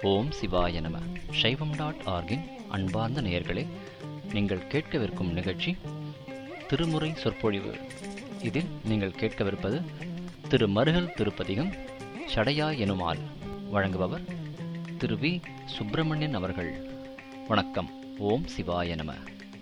ஓம் சிவாய நம. சைவம்.org-இன் அன்பார்ந்த நேயர்களே, நீங்கள் கேட்கவிருக்கும் நிகழ்ச்சி திருமுறை சொற்பொழிவு. இதில் நீங்கள் கேட்கவிருப்பது திரு மருகல் திருப்பதிகம் சடையா எனுமால். வழங்குபவர் திரு வி. சுப்பிரமணியன் அவர்கள். வணக்கம். ஓம் சிவாய நம.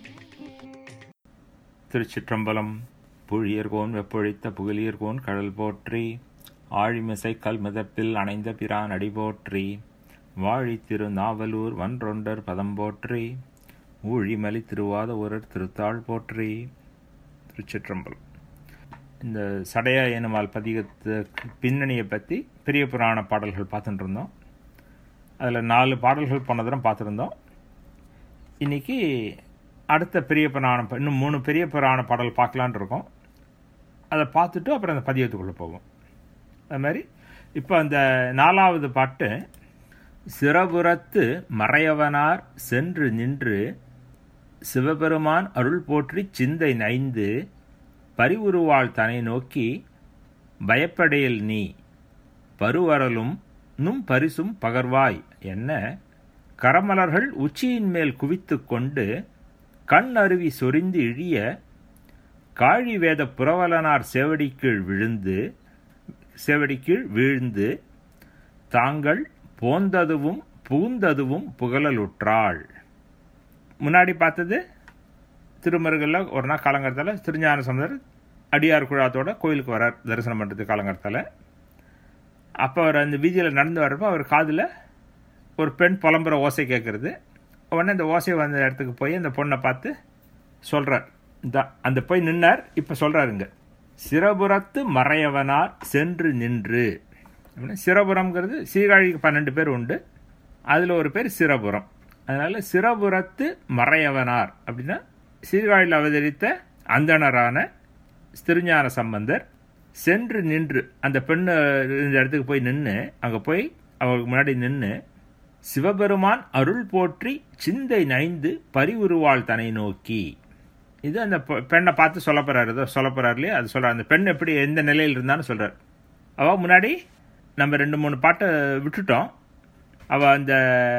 திருச்சிற்றம்பலம். புழியர்கோன் வெப்பொழித்த புகழியர்கோன் கடல் போற்றி, ஆழிமிசை கல்மிதப்பில் அணைந்த பிரான் அடி போற்றி, வாழி திரு நாவலூர் வன்றொண்டர் பதம் போற்றி, ஊழிமலி திருவாத ஊரர் திருத்தாள் போற்றி. திருச்சிற்றம்பலம். இந்த சடையா எனுமால் பதிகத்துக்கு பின்னணியை பற்றி பெரிய புராண பாடல்கள் பார்த்துட்டு இருந்தோம். அதில் 4 பாடல்கள் போன தரம் பார்த்துருந்தோம். இன்னைக்கு அடுத்த பெரிய புராணம், இன்னும் 3 பெரிய புராண பாடல் பார்க்கலான் இருக்கோம். அதை பார்த்துட்டு அப்புறம் அந்த பதியத்துக்குள்ளே போவோம். அது மாதிரி இப்போ அந்த 4வது பாட்டு, சிறபுறத்து மறையவனார் சென்று நின்று சிவபெருமான் அருள் போற்றி சிந்தை நைந்து பரிவுருவாள் தனை நோக்கி பயப்படையில் நீ பருவரலும் நும் பரிசும் பகர்வாய் என்ன, கரமலர்கள் உச்சியின் மேல் குவித்து கொண்டு கண் அருவி சொரிந்து இழிய காழி வேத புரவலனார் சேவடிக்கீழ் வீழ்ந்து தாங்கள் போந்ததுவும் புகுந்ததுவும் புகழலுற்றாள். முன்னாடி பார்த்தது திருமருகலில் ஒரு நாள் காலங்கரத்தில் திருஞான சம்பந்தர் அடியார் குழாத்தோட கோயிலுக்கு வரார் தரிசனம் பண்ணுறது காலங்கரத்தில். அப்போ அவர் அந்த வீதியில் நடந்து வர்றப்போ அவர் காதில் ஒரு பெண் புலம்புற ஓசை கேட்குறது. உடனே அந்த ஓசை வந்த இடத்துக்கு போய் அந்த பொண்ணை பார்த்து சொல்கிறார். அந்த போய் நின்னார். இப்போ சொல்கிறாருங்க, சிறபுறத்து மறையவனார் சென்று நின்று. சிறபுரம்ங்கிறது சீர்காழிக்கு 12 பேர் உண்டு, அதில் ஒரு பேர் சிறபுரம். அதனால சிறபுறத்து மறையவனார் அப்படின்னா சீர்காழியில் அவதரித்த அந்தணரான திருஞான சம்பந்தர் சென்று நின்று, அந்த பெண்ணு இந்த இடத்துக்கு போய் நின்று, அங்கே போய் அவருக்கு முன்னாடி நின்று சிவபெருமான் அருள் போற்றி சிந்தை நைந்து பரிவுருவாள் தனை நோக்கி. இது அந்த பெண்ணை பார்த்து சொல்ல போறாரு இல்லையா, அது சொல்கிறார். அந்த பெண் எப்படி எந்த நிலையில் இருந்தான்னு சொல்கிறார். அவள் முன்னாடி நம்ம 2-3 பாட்டை விட்டுட்டோம். அவள் அந்த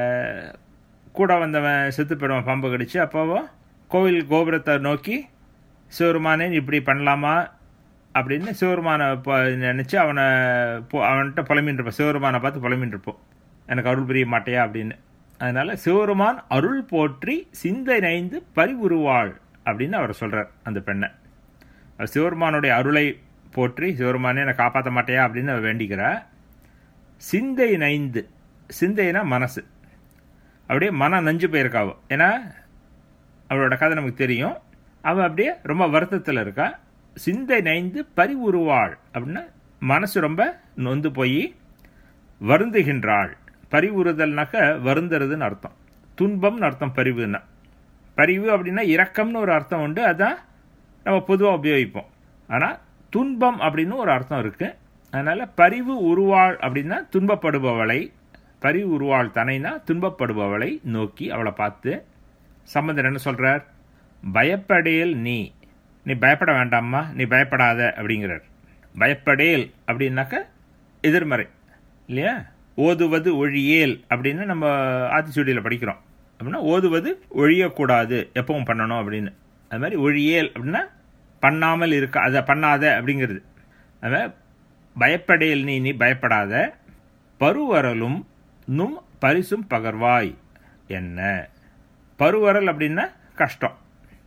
கூட வந்தவன் செத்து போயிடுவான் பாம்பு கடிச்சு. அப்போவோ கோவில் கோபுரத்தை நோக்கி சிவருமானே இப்படி பண்ணலாமா அப்படின்னு சிவருமானை நினச்சி அவன்கிட்ட புலம்பின்னு இருப்போம். சிவருமானை பார்த்து புலம்பின்னு இருப்போம், எனக்கு அருள் புரிய மாட்டையா அப்படின்னு. அதனால சிவருமான் அருள் போற்றி சிந்தை நைந்து பரிவுருவாள் அப்படின்னு அவர் சொல்கிறார் அந்த பெண்ணை. சிவருமானுடைய அருளை போற்றி சிவருமானே என்னை காப்பாற்ற மாட்டையா அப்படின்னு அவர் வேண்டிக்கிறார். சிந்தை நைந்து, சிந்தைனா மனசு, அப்படியே மனம் நஞ்சு போயிருக்காவோ. ஏன்னா அவளோட கதை நமக்கு தெரியும். அவள் அப்படியே ரொம்ப வருத்தத்தில் இருக்கா. சிந்தை நைந்து பரிவுருவாள் அப்படின்னா மனசு ரொம்ப நொந்து போய் வருந்துகின்றாள். பரிவுறுதல்னாக்க வருந்துறதுன்னு அர்த்தம், துன்பம்னு அர்த்தம். பரிவுன்னா, பரிவு அப்படின்னா இரக்கம்னு ஒரு அர்த்தம் உண்டு, அதுதான் நம்ம பொதுவாக உபயோகிப்போம். ஆனால் துன்பம் அப்படின்னு ஒரு அர்த்தம் இருக்குது. அதனால் பரிவு உருவாள் அப்படின்னா துன்பப்படுபவளை, பரிவு உருவாள் தனைனா துன்பப்படுபவளை நோக்கி அவளை பார்த்து சம்பந்தர் என்ன சொல்கிறார், பயப்படேல் நீ பயப்பட வேண்டாம்மா, நீ பயப்படாத அப்படிங்கிறார். பயப்படேல் அப்படின்னாக்க எதிர்மறை இல்லையா. ஓதுவது ஒழியேல் அப்படின்னு நம்ம ஆத்திச்சூடியில் படிக்கிறோம். அப்படின்னா ஓதுவது ஒழியக்கூடாது, எப்பவும் பண்ணணும் அப்படின்னு. அது மாதிரி ஒழியேல் அப்படின்னா பண்ணாமல் இருக்க, அதை பண்ணாத அப்படிங்கிறது. அதாவது பயப்படேல் நீ பயப்படாத, பருவரலும் நும் பரிசும் பகர்வாய் என்ன. பருவரல் அப்படின்னா கஷ்டம்,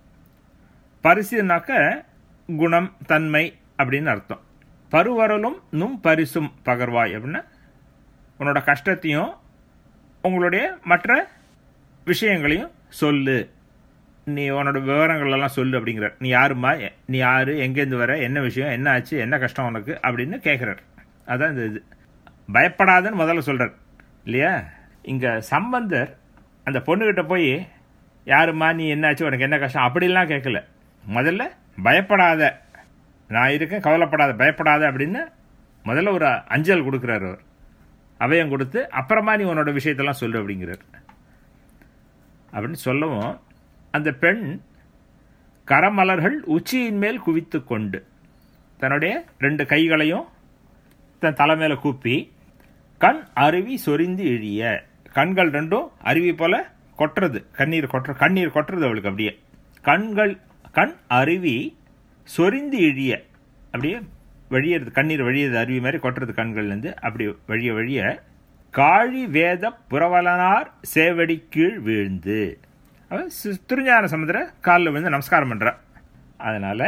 பரிசுனாக்க குணம் தன்மை அப்படின்னு அர்த்தம். பருவரலும் நும் பரிசும் பகர்வாய் அப்படின்னா உன்னோட கஷ்டத்தையும் உங்களுடைய மற்ற விஷயங்களையும் சொல்லு, நீ உன்னோட விவரங்களெல்லாம் சொல்லு அப்படிங்கிறார். நீ யாருமா, நீ யாரு, எங்கேருந்து வர, என்ன விஷயம், என்ன ஆச்சு, என்ன கஷ்டம் உனக்கு அப்படின்னு கேட்குறார். அதான் இந்த இது பயப்படாதன்னு முதல்ல சொல்கிறார் இல்லையா. இங்கே சம்பந்தர் அந்த பொண்ணுக்கிட்ட போய் யாருமா, நீ என்ன ஆச்சு, உனக்கு என்ன கஷ்டம் அப்படிலாம் கேட்கல. முதல்ல பயப்படாத, நான் இருக்கேன், கவலைப்படாத, பயப்படாத அப்படின்னு முதல்ல ஒரு அஞ்சல் கொடுக்குறார் அவர். அவையம் கொடுத்து அப்புறமா நீ உன்னோட விஷயத்தெல்லாம் சொல்லு அப்படிங்கிறார். அப்படின்னு சொல்லவும் அந்த பெண் கரமலர்கள் உச்சியின் மேல் குவித்து கொண்டு தன்னுடைய 2 கைகளையும் தன் தலை மேலே கூப்பி கண் அருவி சொரிந்து இழிய, கண்கள் ரெண்டும் அருவி போல கொட்டுறது, கண்ணீர் கொட்டுறது அவளுக்கு. அப்படியே கண் அருவி சொரிந்து இழிய அப்படியே வழியறது, கண்ணீர் வழியது, அருவி மாதிரி கொட்டுறது கண்கள்லேருந்து. அப்படி வழிய காழி வேத புரவலனார் சேவடி கீழ் வீழ்ந்து, அவன் திருஞான சமுத்திர காலில் விழுந்து நமஸ்காரம் பண்ணுறான். அதனால்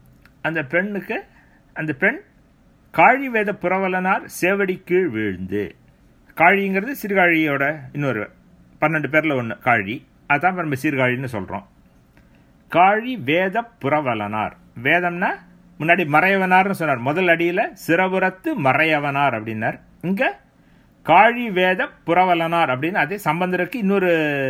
அந்த பெண் காழி வேத புரவலனார் சேவடி கீழ் வீழ்ந்து, காழிங்கிறது சீர்காழியோட இன்னொரு 12 பேரில் ஒன்று காழி, அதுதான் நம்ம சீர்காழின்னு சொல்கிறோம். காழி வேத புரவலனார், வேதம்னா முன்னாடி மறையவனார்னு சொன்னார், முதல் அடியில் சிறபுரத்து மறையவனார் அப்படின்னார். இங்கே காழி வேத புரவலனார் அப்படின்னு அதே சம்பந்தருக்கு இன்னொரு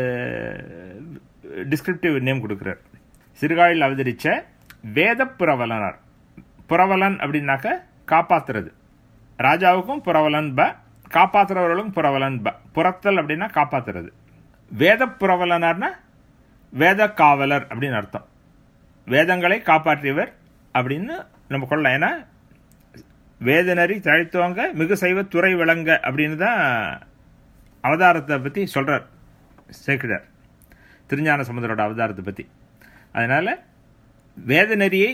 டிஸ்கிரிப்டிவ் நேம் கொடுக்குறார். சிறுகாழில் அவதரித்த வேத புரவலனார். புரவலன் அப்படின்னாக்க காப்பாற்றுறது, ராஜாவுக்கும் புரவலன் ப, காப்பாற்றுறவர்களுக்கும் புரவலன் ப. புறத்தல் அப்படின்னா காப்பாற்றுறது. வேத புரவலனார்னா வேத காவலர் அப்படின்னு அர்த்தம். வேதங்களை காப்பாற்றியவர் அப்படின்னு நம்ம கொள்ளலாம். ஏன்னா வேதநறி தழைத்துவங்க மிகு சைவ துறை விளங்க அப்படின்னு தான் அவதாரத்தை பற்றி சொல்கிறார் சேக்கிழார், திருஞான சமுதரோட அவதாரத்தை பற்றி. அதனால் வேதநெறியை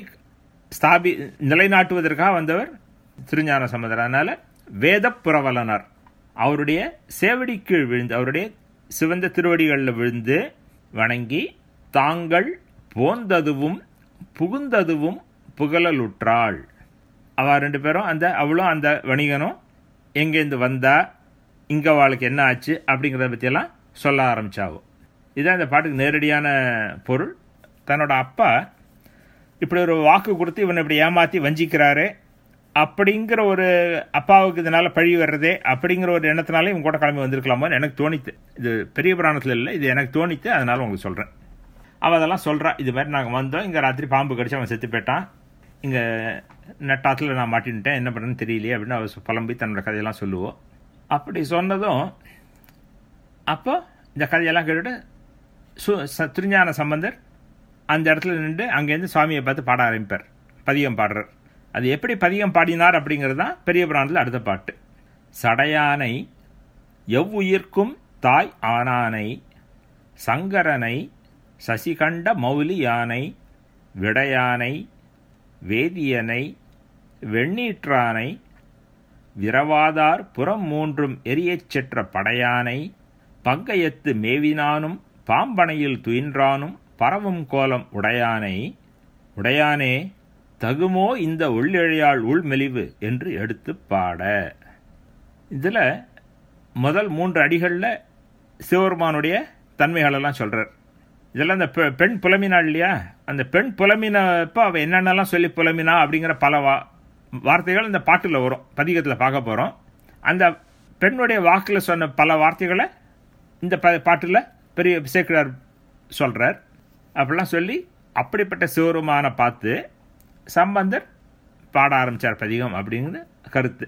நிலைநாட்டுவதற்காக வந்தவர் திருஞான சமுதர். அதனால் வேத புரவலனார் அவருடைய சேவடி கீழ் விழுந்து, அவருடைய சிவந்த திருவடிகளில் விழுந்து வணங்கி தாங்கள் போந்ததுவும் புகுந்ததுவும் புகழலுற்றாள். அவள் 2 பேரும் அவளும் அந்த வணிகனும் எங்கேருந்து வந்தா, இங்கே அவளுக்கு என்ன ஆச்சு அப்படிங்கிறத பற்றியெல்லாம் சொல்ல ஆரம்பித்தாகும். இதுதான் இந்த பாட்டுக்கு நேரடியான பொருள். தன்னோட அப்பா இப்படி ஒரு வாக்கு கொடுத்து இவனை இப்படி ஏமாற்றி வஞ்சிக்கிறாரு அப்படிங்கிற ஒரு, அப்பாவுக்கு இதனால் பழி வர்றதே அப்படிங்கிற ஒரு எண்ணத்தினாலே இவங்க கூட கிளம்பி வந்திருக்கலாமோன்னு எனக்கு தோணித்து. இது பெரிய புராணத்தில் இல்லை, இது எனக்கு தோணித்து, அதனால் உங்களுக்கு சொல்கிறேன். அவள் அதெல்லாம் சொல்கிறா, இது மாதிரி நாங்கள் வந்தோம், இங்கே ராத்திரி பாம்பு கடிச்சு அவன் செத்து போயிட்டான், இங்கே நட்டாத்தில் நான் மாட்டின்ட்டேன், என்ன பண்ணுறேன்னு தெரியலையே அப்படின்னு அவள் புலம்பி தன்னோட கதையெல்லாம் சொல்லுவோம். அப்படி சொன்னதும் அப்போ இந்த கதையெல்லாம் கேட்டுட்டு திருஞான சம்பந்தர் அந்த இடத்துல நின்று அங்கேருந்து சுவாமியை பார்த்து பாட ஆரம்பிப்பார், பதிகம் பாடுறார். அது எப்படி பதிகம் பாடினார் அப்படிங்கிறது தான் பெரிய புராணத்தில் அடுத்த பாட்டு. சடையானை எவ்வுயிர்க்கும் தாய் ஆனானை, சங்கரனை சசிகண்ட மௌலி யானை, விடையானை வேதியனை வெண்ணீற்றானை, விரவாதார் புறம் 3 எரியச் செற்ற படையானை, பங்கையத்து மேவினானும் பாம்பனையில் துயின்றானும் பரவும் கோலம் உடையானை, உடையானே தகுமோ இந்த உள்ளிழையாள் உள்மெலிவு என்று எடுத்து பாட. இதில் முதல் 3 அடிகளில் சிவபெருமானுடைய தன்மைகளெல்லாம் சொல்கிறார். இதெல்லாம் இந்த பெண் புலமினாள் இல்லையா, அந்த பெண் புலமினப்போ அவள் என்னென்னலாம் சொல்லி புலமினா அப்படிங்கிற பல வார்த்தைகள் இந்த பாட்டில் வரும், பதிகத்தில் பார்க்க போகிறோம். அந்த பெண்ணுடைய வாக்கில் சொன்ன பல வார்த்தைகளை இந்த பாட்டில் பெரிய சேக்கிழார் சொல்கிறார். அப்படிலாம் சொல்லி அப்படிப்பட்ட சிவபெருமானை பார்த்து சம்பந்தர் பாட ஆரம்பித்தார் பதிகம் அப்படிங்கிற கருத்து.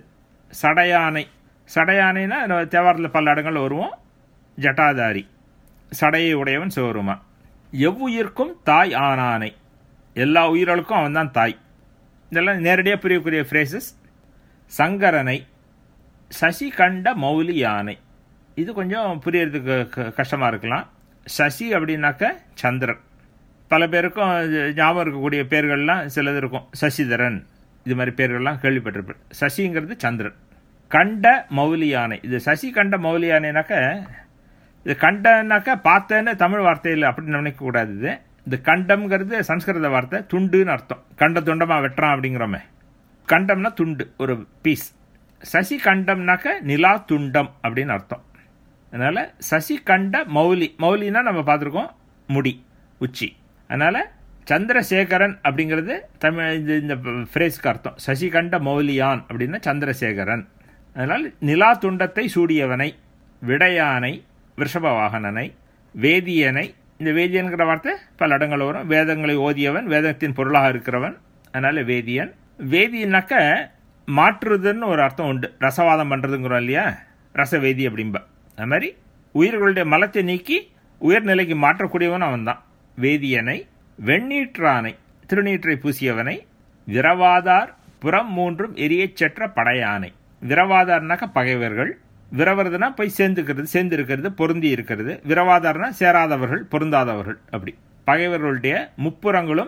சடையானைனா தேவாரத்தில் பல இடங்கள் வருவோம். ஜட்டாதாரி, சடையை உடையவன் சிவபெருமான். எவ்வுயிர்க்கும் தாய் ஆனானை, எல்லா உயிர்களுக்கும் அவன் தான் தாய். இதெல்லாம் நேரடியாக புரியக்கூடிய ஃப்ரேசஸ். சங்கரனை சசி கண்ட மௌலி யானை, இது கொஞ்சம் புரியறதுக்கு கஷ்டமாக இருக்கலாம். சசி அப்படின்னாக்க சந்திரன். பல பேருக்கும் ஞாபகம் இருக்கக்கூடிய பேர்கள்லாம் சிலது இருக்கும், சசிதரன், இது மாதிரி பேர்கள்லாம் கேள்விப்பட்டிருப்பேன். சசிங்கிறது சந்திரன். கண்ட மௌலி யானை, இது சசி கண்ட மௌலி யானைனாக்க, இது கண்டனாக்கா பார்த்தேன்னு தமிழ் வார்த்தையில் அப்படி நினைக்கக்கூடாது. இது கண்டம்ங்கிறது சம்ஸ்கிருத வார்த்தை, துண்டுன்னு அர்த்தம். கண்ட துண்டமாக வெட்டுறான் அப்படிங்கிறோமே, கண்டம்னா துண்டு, ஒரு பீஸ். சசி கண்டம்னாக்க நிலா துண்டம் அப்படின்னு அர்த்தம். அதனால் சசி கண்ட மௌலினா நம்ம பார்த்துருக்கோம், முடி, உச்சி. அதனால் சந்திரசேகரன் அப்படிங்கிறது தமிழ் இந்த ஃப்ரேஸ்க்கு அர்த்தம். சசி கண்ட மௌலியான் அப்படின்னா சந்திரசேகரன். அதனால் நிலா துண்டத்தை சூடியவனை, விடையானை விஷப வாகனனை, வேதியனை, இந்த வேதியன்கிற வார்த்தை பல இடங்கள் வரும். வேதங்களை ஓதியவன், வேதத்தின் பொருளாக இருக்கிறவன், அதனால் வேதியன். வேதியனாக்க மாற்றுறதுன்னு ஒரு அர்த்தம் உண்டு, ரசவாதம் பண்ணுறதுங்கிறோம் இல்லையா, ரசவேதி அப்படின்பா. அது மாதிரி உயிர்களுடைய மலத்தை நீக்கி உயர்நிலைக்கு மாற்றக்கூடியவன் அவன் தான் வேதியனை. வெண்ணீற்றானை, திருநீற்றை பூசியவனை. விரவாதார் புறம் 3 எரியச் செற்ற படையானை, விரவாதார்னாக்க பகைவர்கள், விரவறதுனா போய் சேர்ந்துக்கிறது, சேர்ந்து இருக்கிறது, பொருந்தி இருக்கிறது. விரவாதார்னா சேராதவர்கள், பொருந்தாதவர்கள். அப்படி பகைவர்களுடைய முப்புறங்களும்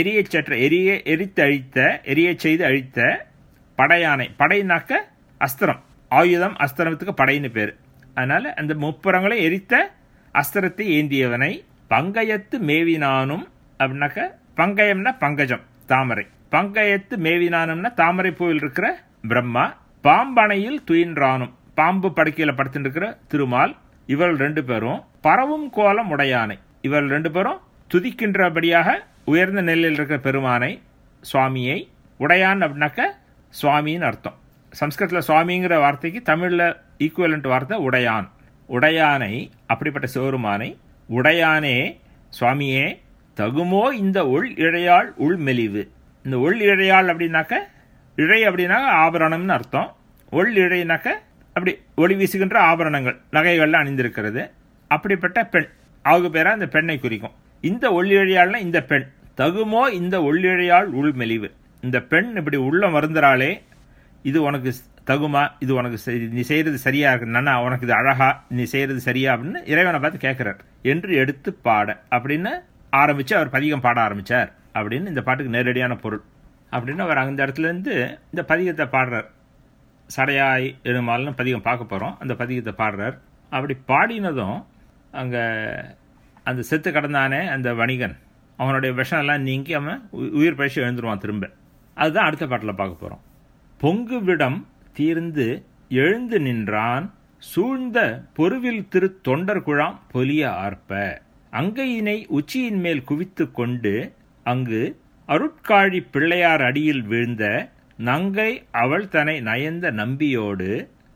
எரிய செய்து அழித்த படையானை. படைனாக்க அஸ்திரம், ஆயுதம், அஸ்திரத்துக்கு படைன்னு பேரு. அதனால அந்த முப்புறங்களை எரித்த அஸ்திரத்தை ஏந்தியவனை பங்கயத்து மேவினானும் அப்படின்னாக்க, பங்கயம்னா பங்கஜம், தாமரை. பங்கயத்து மேவினானும்னா தாமரை பூவில் இருக்கிற பிரம்மா. பாம்பனையில் துயின்றானும், பாம்பு படுக்கையில படுத்துட்டு இருக்கிற திருமால். இவர்கள் 2 பேரும் பரவும் கோலம் உடையானை. இவர்கள் 2 பேரும் துதிக்கின்றபடியாக உயர்ந்த நிலையில் இருக்கிற பெருமானை, சுவாமியை. உடையான் அப்படின்னாக்க சுவாமின்னு அர்த்தம். சம்ஸ்கிருதத்தில் சுவாமிங்கிற வார்த்தைக்கு தமிழில் ஈக்குவலண்ட் வார்த்தை உடையான். உடையானை, அப்படிப்பட்ட சிவருமானை, உடையானே சுவாமியே, தகுமோ இந்த உள் இழையாள் உள்மெலிவு. இந்த உள் இழையாள் அப்படின்னாக்க, இழை அப்படின்னாக்க ஆபரணம்னு அர்த்தம். உள் இழைனாக்க அப்படி ஒளி வீசுகின்ற ஆபரணங்கள், நகைகள்லாம் அணிந்திருக்கிறது. அப்படிப்பட்ட பெண், அவங்க பேரா அந்த பெண்ணை குறிக்கும். இந்த ஒள்ளிழையாள்னா இந்த பெண். தகுமோ இந்த ஒள்ளிழையாள் உள்மெலிவு. இந்த பெண் இப்படி உள்ள மருந்துறாளே, இது உனக்கு தகுமா, இது உனக்கு நீ செய்யறது சரியா இருக்குன்னா, உனக்கு இது அழகா, நீ செய்யறது சரியா அப்படின்னு இறைவனை பார்த்து கேட்கிறார். என்று எடுத்து பாட அப்படின்னு ஆரம்பிச்சு அவர் பதிகம் பாட ஆரம்பிச்சார் அப்படின்னு இந்த பாட்டுக்கு நேரடியான பொருள். அப்படின்னு அவர் அந்த இடத்துல இருந்து இந்த பதிகத்தை பாடுறார். சடையாய் எழுமால்னு பதிகம் பார்க்க போகிறோம். அந்த பதிகத்தை பாடுறார். அப்படி பாடினதும் அங்கே அந்த செத்து கடந்தானே அந்த வணிகன், அவனுடைய விஷம் எல்லாம் நீங்கி அவன் உயிர் பழிச்சு எழுந்துருவான் திரும்ப. அதுதான் அடுத்த பாட்டில் பார்க்க போகிறோம். பொங்கு விடம் தீர்ந்து எழுந்து நின்றான், சூழ்ந்த பொருவில் திரு தொண்டர் குழாம் பொலிய ஆர்ப்ப. அங்கையினை உச்சியின் மேல் குவித்து கொண்டு அங்கு அருட்காழி பிள்ளையார் அடியில் வீழ்ந்த நங்கை அவள் தன்னை நயந்த நம்பியோடு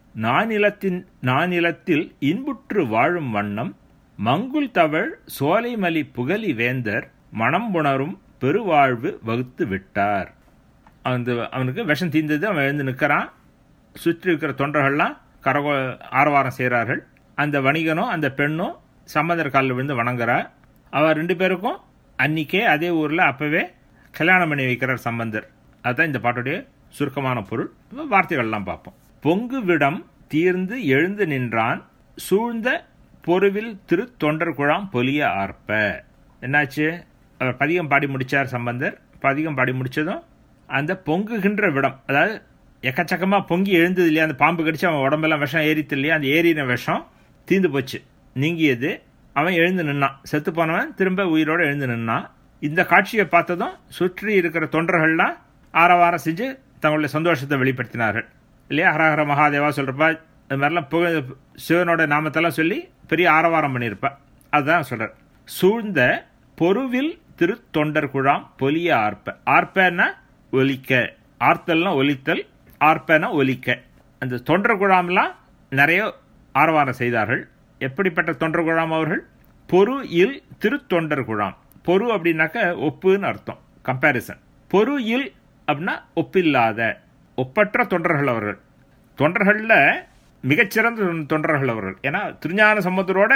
நானிலத்தில் இன்புற்று வாழும் வண்ணம் மங்குல் தவழ் சோலைமலி புகலி வேந்தர் மனம் புணரும் பெருவாழ்வு வகுத்து விட்டார். அவனுக்கு விஷம் தீர்ந்தது. அவன் எழுந்து நிற்கிறான். சுற்றி இருக்கிற தொண்டர்கள்லாம் ஆரவாரம் செய்கிறார்கள். அந்த வணிகனும் அந்த பெண்ணும் சம்பந்தர் காலில் விழுந்து வணங்குறார். அவர் 2 பேருக்கும் அன்னிக்கே அதே ஊரில் அப்பவே கல்யாணம் பண்ணி வைக்கிறார் சம்பந்தர். அதுதான் இந்த பாட்டுடைய சுருக்கமான பொருள். வார்த்தைகள்லாம் பார்ப்போம். பொங்கு விடம் தீர்ந்து எழுந்து நின்றான், சூழ்ந்த பொருவில் திரு தொண்டர் குழாம் பொலிய ஆர்ப்ப. என்னாச்சு? அவர் பதிகம் பாடி முடிச்சார் சம்பந்தர். பதிகம் பாடி முடிச்சதும் அந்த பொங்குகின்ற விடம், அதாவது எக்கச்சக்கமாக பொங்கி எழுந்தது இல்லையா, அந்த பாம்பு கடிச்சு அவன் உடம்பெல்லாம் விஷம் ஏறித்து இல்லையா, அந்த ஏறின விஷம் தீர்ந்து போச்சு, நீங்கியது. அவன் எழுந்து நின்னான். செத்து போனவன் திரும்ப உயிரோடு எழுந்து நின்னான். இந்த காட்சியை பார்த்ததும் சுற்றி இருக்கிற தொண்டர்கள்லாம் ஆரவாரம் செஞ்சு தங்களுடைய சந்தோஷத்தை வெளிப்படுத்தினார்கள் இல்லையா. ஹரஹர மகாதேவா சொல்றப்ப இது மாதிரிலாம் சிவனோட நாமத்தெல்லாம் சொல்லி பெரிய ஆரவாரம் பண்ணியிருப்பா. அதுதான் சொல்றார். சூழ்ந்த பொருவில் திரு தொண்டர் குழாம் பொலிய ஆர்ப்ப. ஆர்ப்பன்னா ஒலிக்க, ஆர்த்தல்னா ஒலித்தல், ஆர்ப்பனா ஒலிக்க. அந்த தொண்டர் குழாம்லாம் நிறைய ஆரவாரம் செய்தார்கள். எப்படிப்பட்ட தொண்டர் குழாம் அவர்கள்? பொரு இல் திரு தொண்டர் குழாம். பொரு அப்படின்னாக்க ஒப்புன்னு அர்த்தம், கம்பேரிசன். பொரு இல் அப்படின்னா ஒப்பில்லாத, ஒப்பற்ற தொண்டர்கள் அவர்கள். தொண்டர்களில் மிகச்சிறந்த தொண்டர்கள் அவர்கள். ஏன்னா திருஞான சம்பந்தரோட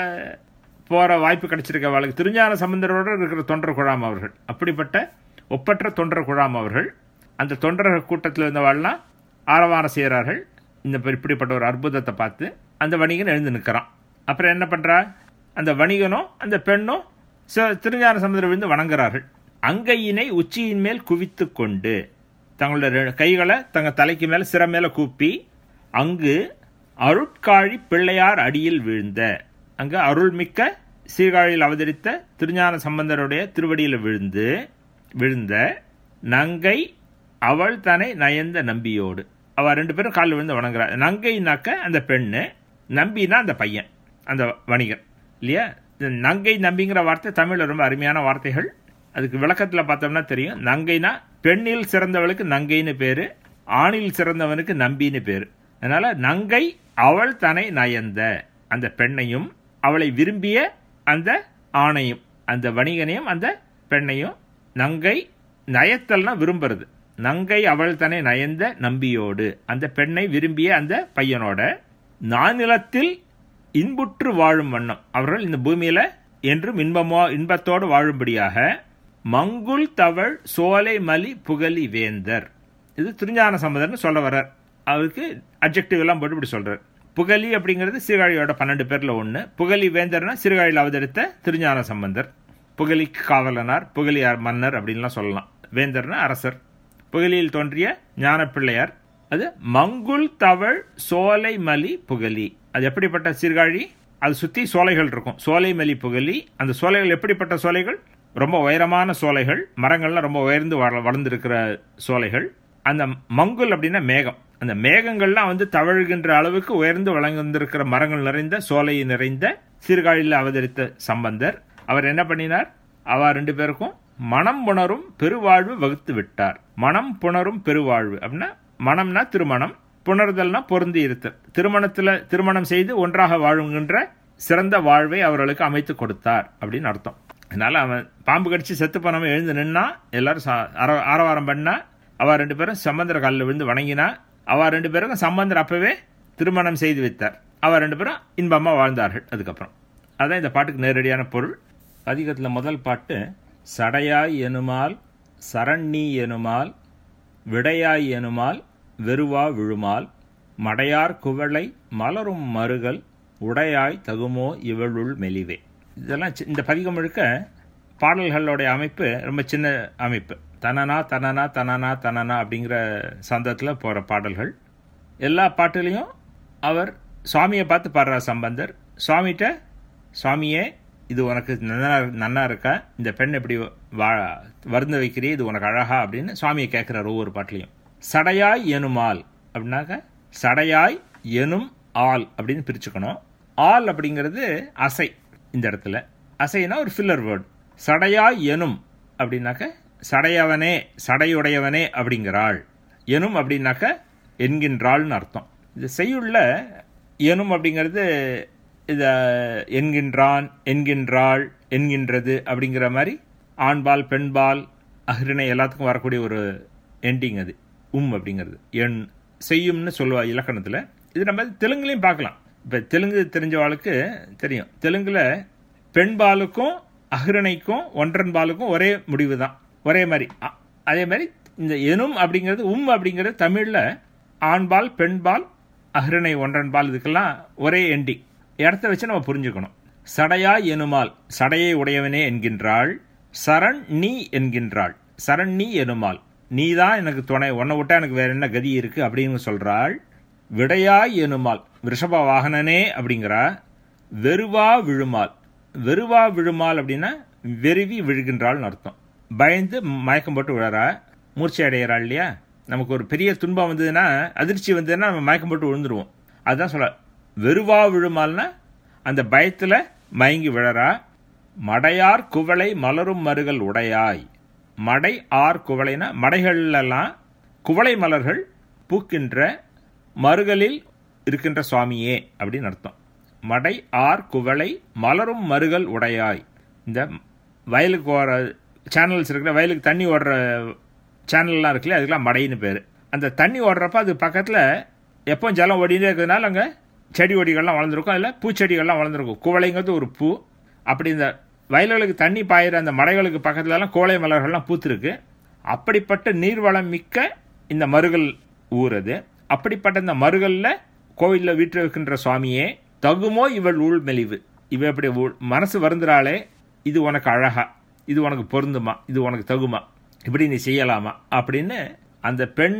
போகிற வாய்ப்பு கிடைச்சிருக்க அவளுக்கு திருஞான சம்பந்தரோட இருக்கிற தொண்டர் குழாம் அவர்கள். அப்படிப்பட்ட ஒப்பற்ற தொண்டர் குழாம் அவர்கள். அந்த தொண்டர்கள் கூட்டத்தில் இருந்தவாள்லாம் ஆரவாரம் செய்கிறார்கள். இந்த இப்படிப்பட்ட ஒரு அற்புதத்தை பார்த்து அந்த வணிகன் எழுந்து நிற்கிறான். அப்புறம் என்ன பண்ணுறா? அந்த வணிகனும் அந்த பெண்ணும் திருஞான சம்பந்தர் விழுந்து வணங்குறார்கள். அங்கையினை உச்சியின் மேல் குவித்து கொண்டு தங்களுடைய கைகளை தங்கள் தலைக்கு மேலே சிற மேலே கூப்பி அங்கு அருட்காழி பிள்ளையார் அடியில் வீழ்ந்த, அங்கு அருள்மிக்க சீர்காழியில் அவதரித்த திருஞான சம்பந்தருடைய திருவடியில் விழுந்த நங்கை அவள் தன்னை நயந்த நம்பியோடு. அவள் 2 பேரும் காலில் விழுந்து வணங்குறாள். நங்கைனாக்க அந்த பெண்ணு, நம்பினா அந்த பையன், அந்த வணிகன் இல்லையா. நங்கை நம்பிங்கிற வார்த்தை தமிழில் ரொம்ப அருமையான வார்த்தைகள். அதுக்கு விளக்கத்தில் பார்த்தோம்னா தெரியும். நங்கைனா பெண்ணில் சிறந்தவளுக்கு நங்கைன்னு பேரு, ஆணில் சிறந்தவனுக்கு நம்பின்னு பேரு. அதனால நங்கை அவள் தன்னை நயந்த, அந்த பெண்ணையும் அவளை விரும்பிய அந்த ஆணையும், அந்த வணிகனையும் அந்த பெண்ணையும். நங்கை நயத்தல்னா விரும்புறது. நங்கை அவள் தன்னை நயந்த நம்பியோடு, அந்த பெண்ணை விரும்பிய அந்த பையனோட நானிலத்தில் இன்புற்று வாழும் வண்ணம், அவர்கள் இந்த பூமியில என்றும் இன்பத்தோடு வாழும்படியாக மங்குல் தவழ் சோலை மலி புகலி வேந்தர். இது திருஞான சம்பந்தர்னு சொல்ல வர்றார். அவருக்கு அட்ஜெக்டிவ் எல்லாம் போட்டு இப்படி சொல்றார். புகலி அப்படிங்கிறது சீர்காழியோட 12 பேரில் ஒன்று. புகலி வேந்தர்னா சீர்காழியில் அவதரித்த திருஞான சம்பந்தர். புகலிக்கு காவலனார், புகலி மன்னர் அப்படின்லாம் சொல்லலாம். வேந்தர்னா அரசர். புகலியில் தோன்றிய ஞானப்பிள்ளையார். அது மங்குல் தவழ் சோலை மலி புகலி. அது எப்படிப்பட்ட சீர்காழி? அது சுற்றி சோலைகள் இருக்கும். சோலை மலி புகலி. அந்த சோலைகள் எப்படிப்பட்ட சோலைகள்? ரொம்ப உயரமான சோலைகள், மரங்கள்லாம் ரொம்ப உயர்ந்து வளர்ந்துருக்கிற சோலைகள். அந்த மங்குல் அப்படின்னா மேகம். அந்த மேகங்கள்லாம் தவழ்கின்ற அளவுக்கு உயர்ந்து வளர்ந்திருக்கிற மரங்கள் நிறைந்த சோலை நிறைந்த சீர்காழியில் அவதரித்த சம்பந்தர். அவர் என்ன பண்ணினார்? அவ 2 பேருக்கும் மனம் புணரும் பெருவாழ்வு வகுத்து விட்டார். மனம் புணரும் பெருவாழ்வு அப்படின்னா, மனம்னா திருமணம், புணர்தல்னா பொருந்தி இருத்தல். திருமணம் செய்து ஒன்றாக வாழுகின்ற சிறந்த வாழ்வை அவர்களுக்கு அமைத்து கொடுத்தார் அப்படின்னு அர்த்தம். அதனால அவன் பாம்பு கடிச்சு செத்து போனவன் எழுந்து நின்னா, எல்லாரும் ஆரவாரம் பண்ணா, அவ 2 பேரும் சம்பந்தர் காலில் விழுந்து வணங்கினா. அவ 2 பேருக்கும் சம்பந்தர் அப்பவே திருமணம் செய்து வைத்தார். அவ 2 பேரும் இன்பமா வாழ்ந்தார்கள். அதுக்கப்புறம் அதான் இந்த பாட்டுக்கு நேரடியான பொருள். அதிகத்தில் முதல் பாட்டு, சடையாய் எனுமால் சரண்ணி எனுமால் விடையாய் எனுமால் வெறுவா விழுமால் மடையார் குவளை மலரும் மருகல் உடையாய் தகுமோ இவளுள் மெலிவே. இதெல்லாம் இந்த பதிகம் முழுக்க பாடல்களுடைய அமைப்பு ரொம்ப சின்ன அமைப்பு. தனனா தனனா தனனா தனனா அப்படிங்கிற சந்தத்தில் போகிற பாடல்கள். எல்லா பாட்டுலேயும் அவர் சுவாமியை பார்த்து பாடுறார் சம்பந்தர். சுவாமிகிட்ட, சுவாமியே இது உனக்கு நன்னா இருக்கா, இந்த பெண் எப்படி வருந்த வைக்கிறீ, இது உனக்கு அழகா அப்படின்னு சுவாமியை கேட்குறார் ஒவ்வொரு பாட்டிலையும். சடையாய் எனுமால் அப்படின்னாக்க, சடையாய் எனும் ஆல் அப்படின்னு பிரிச்சுக்கணும். ஆல் அப்படிங்கிறது அசை. இந்த இடத்துல அசைனா ஒரு ஃபில்லர் வேர்டு. சடையாய் எனும் அப்படின்னாக்க சடையவனே, சடையுடையவனே அப்படிங்கிறாள். எனும் அப்படின்னாக்க என்கின்றாள்னு அர்த்தம். இது செய்யுள்ள எனும் அப்படிங்கிறது இதை என்கின்றான், என்கின்றாள், என்கின்றது அப்படிங்கிற மாதிரி ஆண்பால் பெண்பால் அஹ்ரிணை எல்லாத்துக்கும் வரக்கூடிய ஒரு எண்டிங் அது அப்படிங்கிறது. எண் செய்யும்னு சொல்லுவா இலக்கணத்தில். இது நம்ம தெலுங்குலையும் பார்க்கலாம். இப்போ தெலுங்கு தெரிஞ்சவாளுக்கு தெரியும். தெலுங்குல பெண்பாலுக்கும் அஹ்ரிணைக்கும் ஒன்றன்பாலுக்கும் ஒரே முடிவு தான், ஒரே மாதிரி. அதே மாதிரி இந்த எனும் அப்படிங்கிறது அப்படிங்கிறது தமிழில் ஆண்பால் பெண்பால் அஹ்ரிணை ஒன்றன்பால் இதுக்கெல்லாம் ஒரே எண்டிங். இடத்த வச்சு நம்ம புரிஞ்சுக்கணும். சடையா எனுமால் சடையை உடையவனே என்கின்றாள். சரண் நீ என்கின்றாள். சரண் நீ எனுமால் நீதான் எனக்கு துணை, உன்னை விட்டா எனக்கு வேற என்ன கதி இருக்கு அப்படின்னு சொல்றாள். விடையாய் எனுமால் ரிஷப வாகனனே அப்படிங்கிறா. வெறுவா விழுமால், வெறுவா விழுமால் அப்படின்னா வெறுவி விழுகின்றாள்னு அர்த்தம். பயந்து மயக்கம் போட்டு விழறா, மூர்ச்சி அடைகிறாள் இல்லையா. நமக்கு ஒரு பெரிய துன்பம் வந்ததுன்னா, அதிர்ச்சி வந்ததுன்னா நம்ம மயக்கம் போட்டு விழுந்துருவோம். அதுதான் சொல்ல வெறுவா விழுமால்னா அந்த பயத்தில் மயங்கி விழறா. மடையார் குவளை மலரும் மருகல் உடையாய். மடை ஆர் குவளைனா மடைகளெல்லாம் குவளை மலர்கள் பூக்கின்ற மருகலில் இருக்கின்ற சுவாமியே அப்படின்னு அர்த்தம். மடை ஆர் குவளை மலரும் மருகல் உடையாய். இந்த வயலுக்கு ஓடுற சேனல்ஸ் இருக்கிற, வயலுக்கு தண்ணி ஓடுற சேனல்லாம் இருக்குல்ல, அதுக்கெல்லாம் மடைன்னு பேர். அந்த தண்ணி ஓடுறப்ப அது பக்கத்தில் எப்போ ஜலம் ஓடினே இருக்கிறதுனால அங்கே செடி கொடிகள்லாம் வளர்ந்துருக்கும், அதில் பூச்செடிகள்லாம் வளர்ந்துருக்கும். குவளைங்கிறது ஒரு பூ. அப்படி இந்த வயல்களுக்கு தண்ணி பாயிற அந்த மடைகளுக்கு பக்கத்துலலாம் கோலை மலர்கள்லாம் பூத்துருக்கு. அப்படிப்பட்ட நீர்வளம் மிக்க இந்த மருகல் ஊறது. அப்படிப்பட்ட இந்த மருகல்ல கோவிலில் வீட்டு வைக்கின்ற சுவாமியே தகுமோ இவள் ஊழ் மெலிவு. இவ எப்படி மனசு வருந்துறாளே, இது உனக்கு அழகா, இது உனக்கு பொருந்துமா, இது உனக்கு தகுமா, இப்படி நீ செய்யலாமா அப்படின்னு அந்த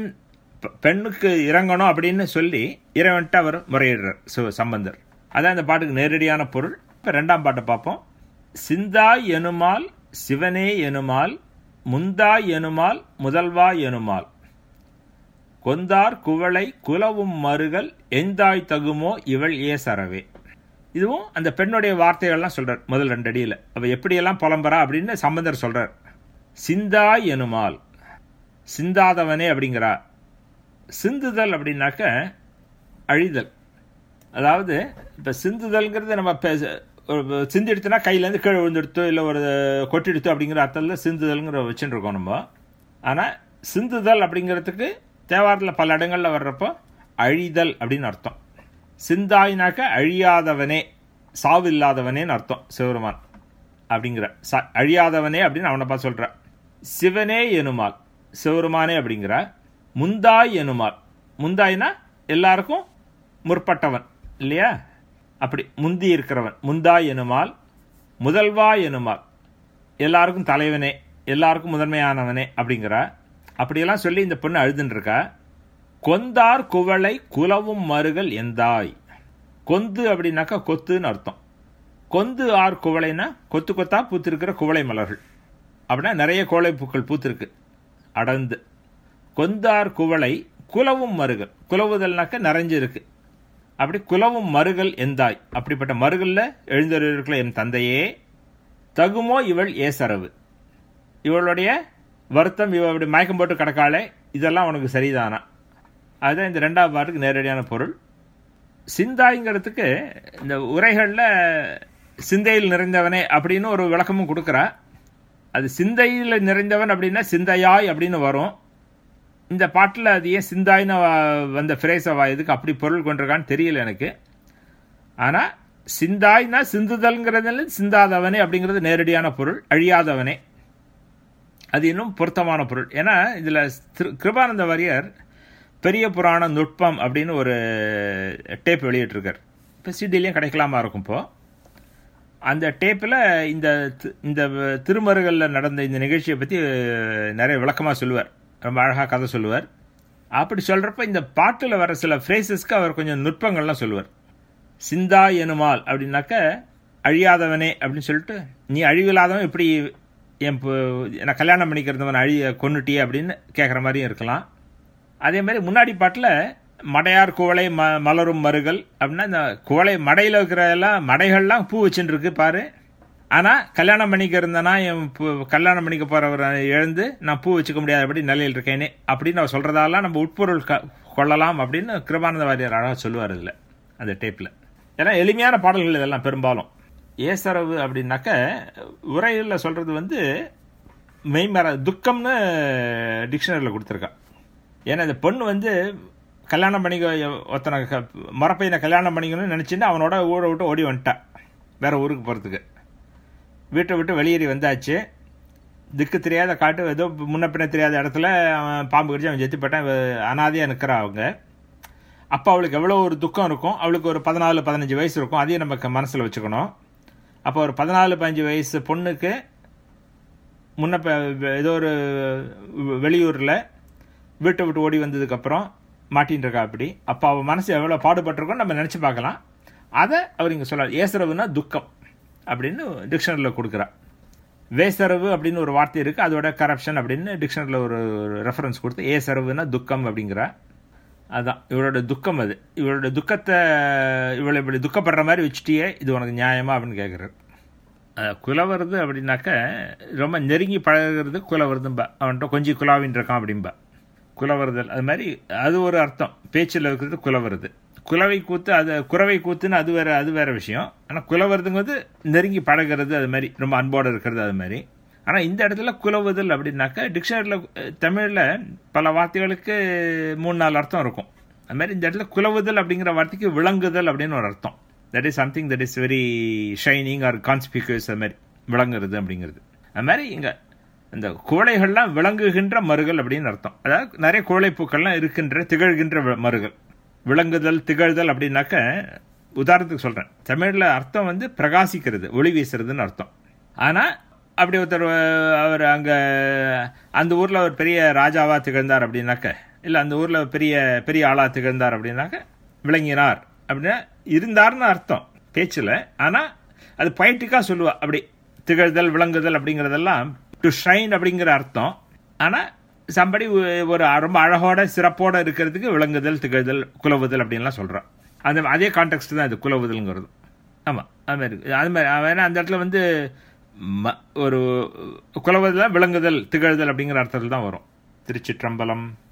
பெண்ணுக்கு இறங்கணும் அப்படின்னு சொல்லி இறைவன்ட்டு அவர் முறையிடுறார் சம்பந்தர். அதான் இந்த பாட்டுக்கு நேரடியான பொருள். இப்போ 2ஆம் பாட்டை பார்ப்போம். சிந்தாய் எனுமால் சிவனே எனுமால் முந்தாய் எனுமால் முதல்வா எனுமால் கொந்தார் குவளை குலவும் மருகல் எந்தாய் தகுமோ இவள் ஏசரவே. இதுவும் அந்த பெண்ணுடைய வார்த்தைகள்லாம் சொல்றார் முதல் 2 அடியில். அவ எப்படியெல்லாம் புலம்புறா அப்படின்னு சம்பந்தர் சொல்றார். சிந்தாய் எனுமால் சிந்தாதவனே அப்படிங்கிறா. சிந்துதல் அப்படின்னாக்க அழிதல். அதாவது இப்போ சிந்துதல்ங்கிறது நம்ம சிந்து எடுத்துனா கையிலேருந்து கீழே விழுந்துடுத்தோ இல்லை ஒரு கொட்டிடுத்தோ அப்படிங்கிற அர்த்தத்தில் சிந்துதல்ங்கிற வச்சுட்டு இருக்கோம் நம்ம. ஆனால் சிந்துதல் அப்படிங்கிறதுக்கு தேவாரத்தில் பல இடங்களில் வர்றப்போ அழிதல் அப்படின்னு அர்த்தம். சிந்தாயினாக்க அழியாதவனே, சாவில்லாதவனேன்னு அர்த்தம். சிவருமான் அப்படிங்கிற அழியாதவனே அப்படின்னு அவனை பார்த்து சொல்கிற. சிவனே எனுமால் சிவருமானே அப்படிங்கிற. முந்தாய் எனுமால், முந்தாய்னா எல்லாருக்கும் முற்பட்டவன், இல்லையா? அப்படி முந்தி இருக்கிறவன், முந்தாய் எனுமால், முதல்வாய் எனுமால், எல்லாருக்கும் தலைவனே, எல்லாருக்கும் முதன்மையானவனே அப்படிங்கிற அப்படியெல்லாம் சொல்லி இந்த பொண்ணு அழுதுன்றிருக்கா. கொந்தார் குவளை குலவும் மருகள் எந்தாய். கொந்து அப்படின்னாக்கா கொத்துன்னு அர்த்தம். கொந்து ஆர் குவளைனா கொத்து கொத்தா பூத்திருக்கிற குவளை மலர்கள். அப்படின்னா நிறைய கோளை பூக்கள் பூத்திருக்கு அடர்ந்து. கொந்தார் குவளை குலவும் மருகள், குலவுதல்னாக்க நிறைஞ்சு இருக்கு. அப்படி குலவும் மருகள் எந்தாய், அப்படிப்பட்ட மருகல்ல எழுந்தருக்கிற என் தந்தையே, தகுமோ இவள் ஏசரவு, இவளுடைய வருத்தம், இவளுடைய மயக்கம் போட்டு கிடக்காளே, இதெல்லாம் உனக்கு சரிதானா? அதுதான் இந்த ரெண்டாவது பாட்டுக்கு நேரடியான பொருள். சிந்தாய்ங்கிறதுக்கு இந்த உரைகளில் சிந்தையில் நிறைந்தவனே அப்படின்னு ஒரு விளக்கமும் கொடுக்குறா. அது சிந்தையில் நிறைந்தவன் அப்படின்னா சிந்தையாய் அப்படின்னு வரும். இந்த பாட்டில் அது ஏன் சிந்தாய்னு வந்த ஃப்ரேஸை இதுக்கு அப்படி பொருள் கொண்டிருக்கான்னு தெரியல எனக்கு. ஆனால் சிந்தாய்னா சிந்துதல்ங்கிறதுல சிந்தாதவனே அப்படிங்கிறது நேரடியான பொருள், அழியாதவனே. அது இன்னும் பொருத்தமான பொருள். ஏன்னா இதில் கிருபானந்த வாரியர் பெரிய புராண நுட்பம் அப்படின்னு ஒரு டேப் வெளியிட்டிருக்கார். இப்போ சிடிலையும் கிடைக்கலாமா இருக்கும். இப்போது அந்த டேப்பில் இந்த இந்த திருமருகளில் நடந்த இந்த நிகழ்ச்சியை பற்றி நிறைய விளக்கமாக சொல்லுவார், ரொம்ப அழகாக கதை சொல்லுவார். அப்படி சொல்கிறப்ப இந்த பாட்டில் வர சில ஃப்ரேசஸ்க்கு அவர் கொஞ்சம் நுட்பங்கள்லாம் சொல்லுவார். சிந்தா எனுமால் அப்படின்னாக்க அழியாதவனே அப்படின்னு சொல்லிட்டு, நீ அழிவில்லாதவன் இப்படி நான் கல்யாணம் பண்ணிக்கிறதவன் கொன்னுட்டியே அப்படின்னு கேட்குற மாதிரியும் இருக்கலாம். அதே மாதிரி முன்னாடி பாட்டில் மடையார் குவளை மலரும் மருகள் அப்படின்னா இந்த குவளை மடையில் இருக்கிற எல்லாம் மடைகள்லாம் பூ வச்சுருக்கு பாரு, ஆனால் கல்யாணம் பண்ணிக்கிறந்தனா என் கல்யாணம் பண்ணிக்க போகிறவர் எழுந்து நான் பூ வச்சுக்க முடியாதபடி நிலையில் இருக்கேனே அப்படின்னு அவர் சொல்கிறதாலாம் நம்ம உட்பொருள் கொள்ளலாம் அப்படின்னு கிருபானந்த வாரியர் அழகாக சொல்லுவார் இதில் அந்த டேப்பில். ஏன்னா எளிமையான பாடல்கள் இதெல்லாம் பெரும்பாலும். ஏசரவு அப்படின்னாக்க உரையில் சொல்கிறது மெய்மர துக்கம்னு டிக்ஷனரியில் கொடுத்துருக்கா. ஏன்னா இந்த பொண்ணு கல்யாணம் பண்ணிக்க ஒருத்தனை மரப்பையனை கல்யாணம் பண்ணிக்கணும்னு நினச்சிட்டு அவனோட ஊரை விட்டு ஓடி வந்துட்டான் வேறு ஊருக்கு போகிறதுக்கு. வீட்டை விட்டு வெளியேறி வந்தாச்சு. திக்கு தெரியாத காட்டு, ஏதோ முன்ன பின்ன தெரியாத இடத்துல அவன் பாம்பு கடிச்சு அவன் செத்து போட்டான். அனாதையாக நிற்கிறா அவங்க. அப்போ அவளுக்கு எவ்வளோ ஒரு துக்கம் இருக்கும். அவளுக்கு ஒரு 14-15 வயசு இருக்கும். அதையும் நம்ம மனசில் வச்சுக்கணும். அப்போ ஒரு 14-15 வயசு பொண்ணுக்கு முன்ன ஏதோ ஒரு வெளியூரில் வீட்டை விட்டு ஓடி வந்ததுக்கப்புறம் மாட்டின்னு இருக்கா. அப்படி அப்போ அவள் மனசு எவ்வளோ பாடுபட்டிருக்கோன்னு நம்ம நினச்சி பார்க்கலாம். அதை அவர் இங்கே சொல்ல ஏசரவுனா துக்கம் அப்படின்னு டிக்ஷனரியில் கொடுக்குறா. வேசரவு அப்படின்னு ஒரு வார்த்தை இருக்குது, அதோட கரப்ஷன் அப்படின்னு டிக்ஷனரியில் ஒரு ரெஃபரன்ஸ் கொடுத்து ஏசரவுனா துக்கம் அப்படிங்கிறா. அதுதான் இவளோட துக்கம். அது இவளோட துக்கத்தை இவளை இப்படி துக்கப்படுற மாதிரி வச்சுட்டியே, இது உனக்கு நியாயமா அப்படின்னு கேட்குறாரு. குலவருது அப்படின்னாக்க ரொம்ப நெருங்கி பழகிறது குலவருதும்பா. அவன்கிட்ட கொஞ்சம் குலாவின் இருக்கான் அப்படின்பா. குலவருதல் அது மாதிரி அது ஒரு அர்த்தம். பேச்சில் இருக்கிறது குலவருது. குலவை கூத்து அது குறவை கூத்துன்னு அது வேற விஷயம். ஆனால் குலவருதுங்கிறது நெருங்கி பழகிறது, அது மாதிரி ரொம்ப அன்போடு இருக்கிறது அது மாதிரி. ஆனால் இந்த இடத்துல குலவுதல் அப்படின்னாக்கா டிக்ஷனரியில் தமிழில் பல வார்த்தைகளுக்கு 3-4 அர்த்தம் இருக்கும். அது மாதிரி இந்த இடத்துல குலவுதல் அப்படிங்கிற வார்த்தைக்கு விளங்குதல் அப்படின்னு ஒரு அர்த்தம். That is something that is very shining or conspicuous. அது மாதிரி விளங்குறது அப்படிங்கிறது. அது மாதிரி இங்கே இந்த குவளைகள்லாம் விளங்குகின்ற மருகள் அப்படின்னு அர்த்தம். அதாவது நிறைய குவளைப்பூக்கள்லாம் இருக்கின்ற திகழ்கின்ற மருகள். விளங்குதல் திகழ்தல் அப்படின்னாக்க உதாரணத்துக்கு சொல்கிறேன். தமிழில் அர்த்தம் பிரகாசிக்கிறது, ஒளி வீசுறதுன்னு அர்த்தம். ஆனால் அப்படி ஒருத்தர் அவர் அங்கே அந்த ஊரில் ஒரு பெரிய ராஜாவாக திகழ்ந்தார் அப்படின்னாக்க, இல்லை அந்த ஊரில் பெரிய பெரிய ஆளாக திகழ்ந்தார் அப்படின்னாக்க விளங்கினார் அப்படின்னா இருந்தார்னு அர்த்தம் பேச்சில். ஆனால் அது பொயட்டிக்காக சொல்லுவா. அப்படி திகழ்தல் விளங்குதல் அப்படிங்கிறதெல்லாம் டு ஷைன் அப்படிங்கிற அர்த்தம். ஆனால் சம்படி ஒரு ரொம்ப அழகோட சிறப்போடு இருக்கிறதுக்கு விளங்குதல் திகழ்தல் குலவுதல் அப்படின்லாம் சொல்கிறான். அதே கான்டெக்ட் தான் இது குலவுதல்ங்கிறது. ஆமாம் அது மாதிரி வேணா அந்த இடத்துல ஒரு குலவுதல் விளங்குதல் திகழ்தல் அப்படிங்கிற அர்த்தத்தில் தான் வரும். திருச்சிற்றம்பலம்.